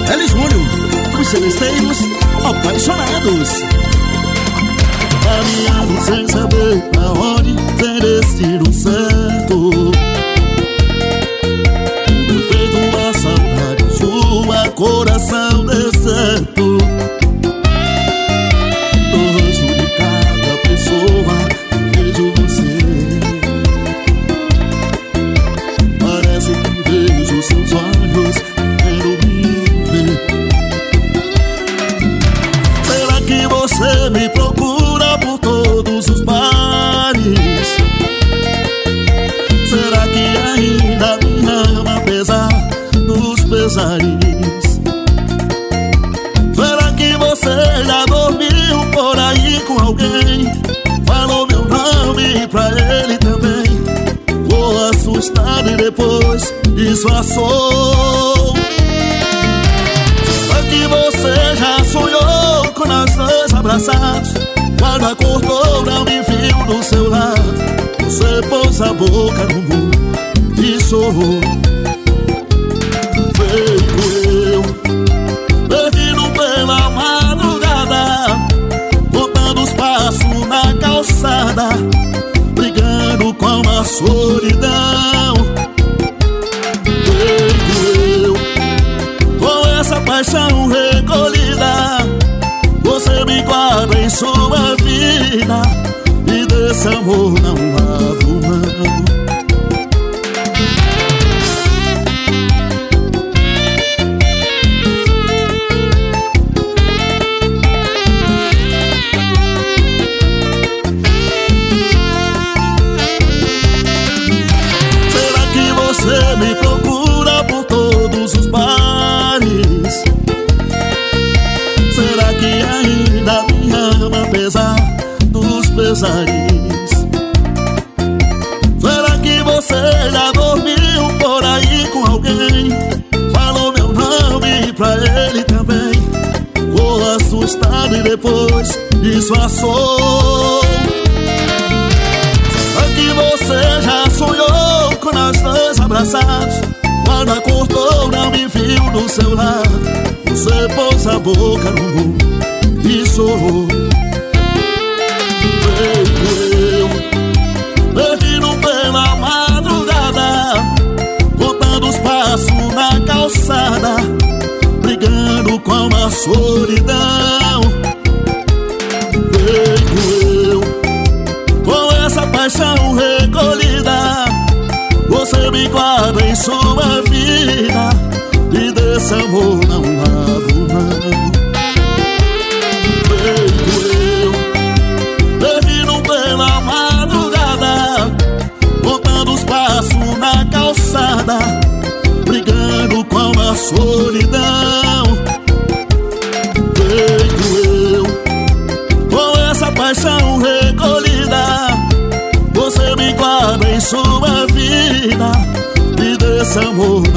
L. Júnior, os celesteiros apaixonados. Caminhando sem saber pra onde, sem destino certo. Tudo feito uma saudade sua, coração deserto. No rosto de cada pessoa vejo você. Parece que vejo seus olhos quero me ver. Será que você me procura por todos os bares? Será que ainda me ama apesar dos pesares? Será que você já dormiu por aí com alguém? Falou meu nome pra ele também. Ficou assustado e depois disfarçou. Será que você já sonhou com nós dois abraçados? Quando acordou não me viu do seu lado. Você pôs a boca no mundo e chorou. Feito eu, perdido pela madrugada, contando os passos na calçada, brigando com a solidão. Feito eu, com essa paixão recolhida, você me guarda em sua vida, e desse amor não abro mão. Será que você me procura por todos os bares? Será que ainda me ama apesar dos pesares? Será que você já dormiu por aí com alguém? Falou meu nome pra ele também. Ficou assustado e depois disfarçou. Será que você já sonhou com nós dois abraçados? Quando acordou não me viu do seu lado. Você pôs a boca no mundo e chorou. Feito eu, perdido pela madrugada, contando os passos na calçada, brigando com a solidão. Feito eu, com essa paixão recolhida, você me guarda em sua vida, e desse amor não abro mão. Feito eu, perdido pela madrugada, contando os passos na calçada, brigando com a solidão. Feito eu, com essa paixão recolhida, você me guarda em sua vida, e desse amor